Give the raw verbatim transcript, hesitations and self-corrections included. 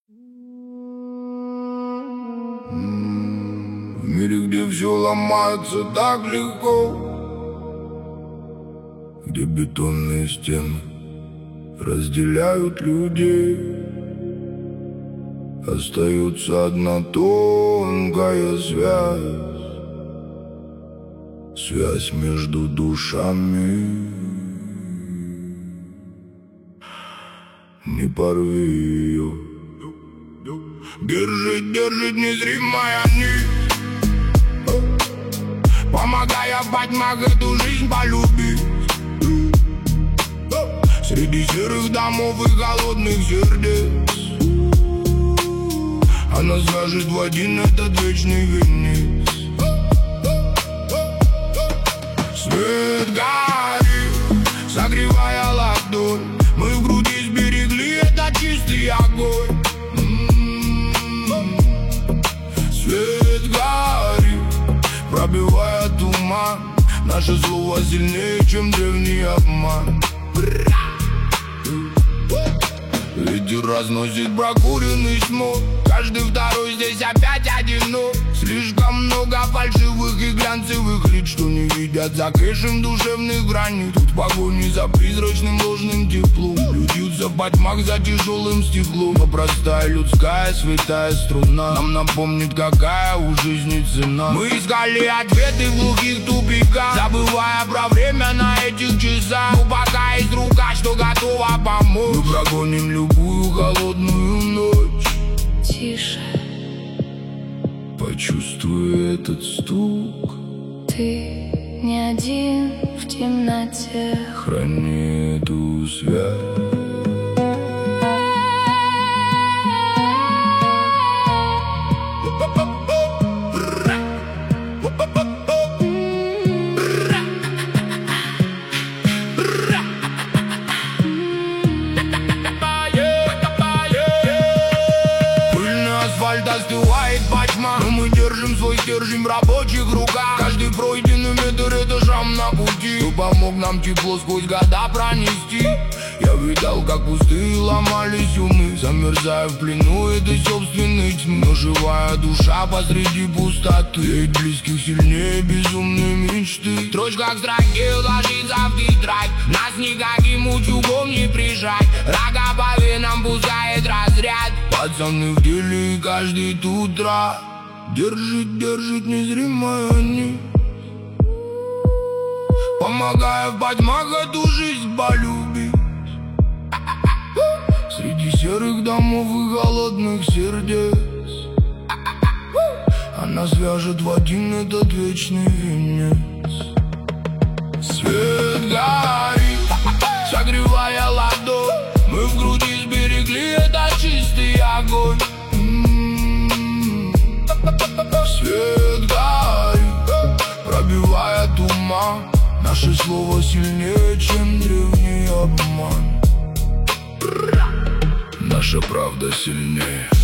В мире, где все ломается так легко, где бетонные стены разделяют людей, остается одна тонкая связь, связь между душами. Не порви ее, держит, держит незримая нить, помогая в тьмах эту жизнь полюбить. Среди серых домов и голодных сердец она свяжет в один этот вечный венец. Свет горит, согревая ладонь, мы в груди сберегли этот чистый огонь. Свет горит, пробивая туман, наше слово сильнее, чем древний обман. Ветер разносит прокуренный смог, каждый второй здесь опять одинок. Слишком много фальшивых и глянцевых лиц, что не видят за кэшем душевных границ. Тут в погоне за призрачным ложным теплом бьются в тьмах за тяжелым стеклом. Но простая людская святая струна нам напомнит, какая у жизни цена. Мы искали ответы в глухих тупиках, забывая про время на этих часах. Но пока есть рука, что готова помочь, мы прогоним любую холодную ночь. Тише, почувствуй этот стук, ты не один в темноте. храни эту связь. Остывает тьма, но мы держим свой стержень в рабочих руках. Каждый пройденный метр — это шаг на пути, кто помог нам тепло сквозь года пронести. Я видал, как пустые ломались умы, замерзая в плену этой собственной тьмы. Но живая душа посреди пустоты, ведь близких сильнее безумной мечты. Строчка к строке ложится в тетрадь, нас никаким утюгом не прижать. Рога по венам пускает разряд, пацаны в деле, и каждый тут утра держит, держит незримая нить, помогая в тьмах эту жизнь полюбить. Среди серых домов и голодных сердец она свяжет в один этот вечный венец. Свет горит, согревая ладонь, мы в груди сберегли этот чистый огонь. Свет горит, пробивая туман, наше слово сильнее, чем древний обман. Наша правда сильнее.